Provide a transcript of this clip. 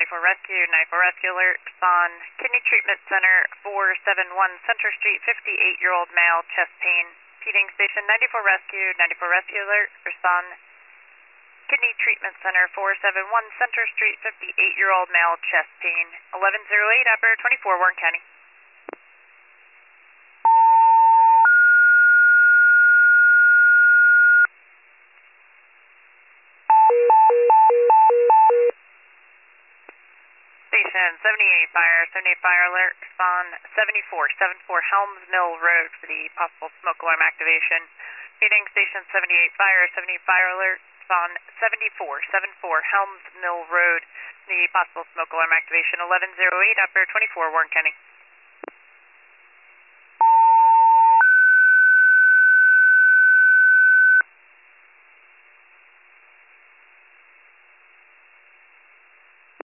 94 Rescue, 94 Rescue Alert, respond. Kidney Treatment Center, 471 Center Street, 58-year-old male, chest pain. Feeding Station, 94 Rescue, 94 Rescue Alert, respond. Kidney Treatment Center, 471 Center Street, 58-year-old male, chest pain. 1108, Operator 24, Warren County. Station 78 Fire, 78 Fire Alert, respond 74 Helms Mill Road for the possible smoke alarm activation. Feeding Station 78 Fire, 78 Fire Alert, respond 74 Helms Mill Road, the possible smoke alarm activation. 1108, Operator 24, Warren County.